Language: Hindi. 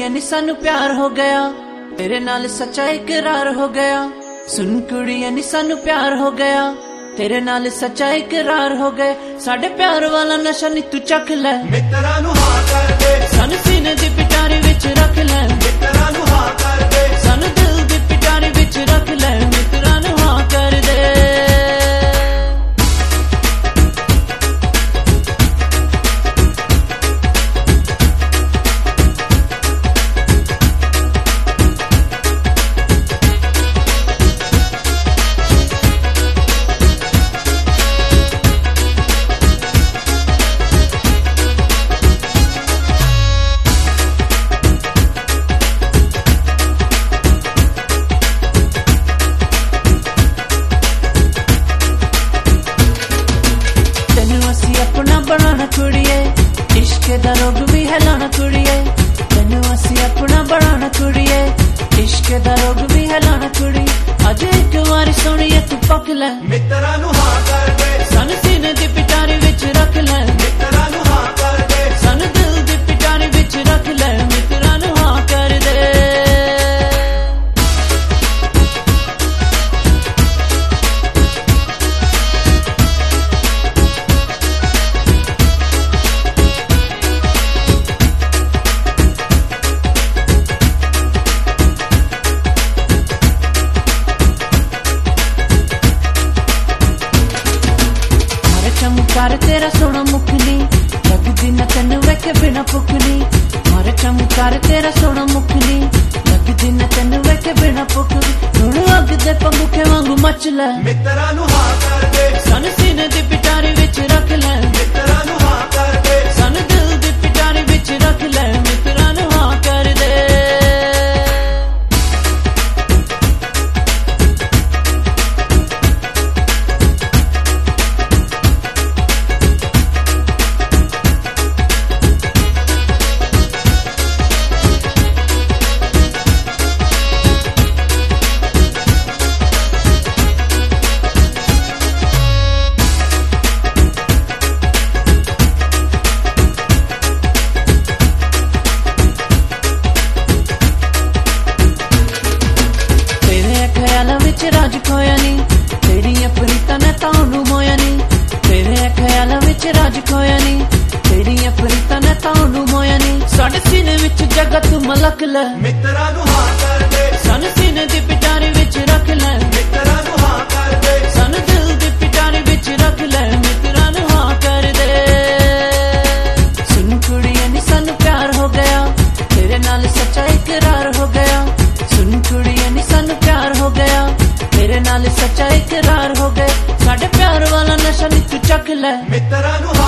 नी सानू प्यार हो गया, तेरे नाल सच्चा इकरार हो गया। सुन कुड़िए नी सानू प्यार हो गया, तेरे नाल सच्चा इकरार हो गए। साडे प्यार वाला नशा नी तू चख ले, मित्तरां नूं हां कर दे, सानू सीने दी पिटारी विच रख ले। मित्तरां नूं हां कर दे, सानू दिल दी पिटारी विच रख ले, मित्तरां नूं हां कर दे। अपना बनाना कुड़िए, इश्क दा रोग भी है लाना कुड़िए। तेनू असी अपना बनाना कुड़िए, इश्क दा रोग भी है लाना कुड़ी। अज एक बार सुनिए तू पक ले, मित्तरां नूं हां कर दे, सानू सीने दी पिटारी विच रख ले। मित्तरां नूं हां कर दे, सानू दिल दी पिटारी विच रख ले, मित्तरां नूं हां कर दे। चमकार तेरा सोना मुखनी, लगदी न तेन वेखे बिना भुखनी। मारे चमकार तेरा सोना मुखनी, लगदी न तेन वेखे बिना भुखनी। हुण अग दे पंगुखे वांगू मच ले, मित्तरां नूं हां कर दे, सानू सीने दी पिटारी विच रख ले। मित्तरां नूं हां कर दे, सानू दिल दी पिटारी विच रख ले, मित्तरां नूं हां कर दे। राज खोया नी, तेरियां प्रीतां ने तानू मोया नी। तेरे ख्यालां विच राज खोया नी, तेरियां प्रीतां ने तानू मोया नी। साडे सीने विच जगह तू मलक ले, मित्तरां नूं हां कर दे, सानू सीने दी पिटारी विच रख ले। मित्तरां नूं हां कर दे, सानू दिल दी पिटारी विच रख ले, मित्तरां नूं हां कर दे। सुन कुड़िए नी सानू प्यार हो गया, तेरे नाल सच्चा इकरार हो गया। सुन कुड़िए नी सानू प्यार हो गया, तेरे नाल सच्चा इकरार हो गए। साडे प्यार वाला नशा नी तू चख ले, मित्तरां नूं